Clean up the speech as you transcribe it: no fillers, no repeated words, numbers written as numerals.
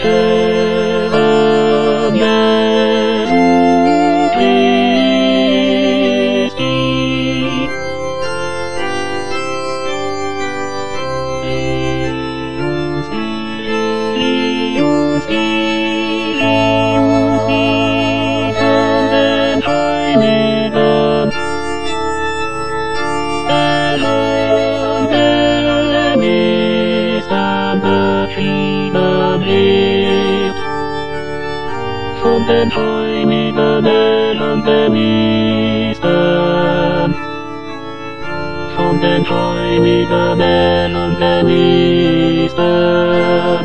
Evangelium Jesu Christi. Lius, von den Heiligen, der Herrn, der Misten betrieben lebt, von den Heiligen Herren der Misten, von den Heiligen Herren der Misten.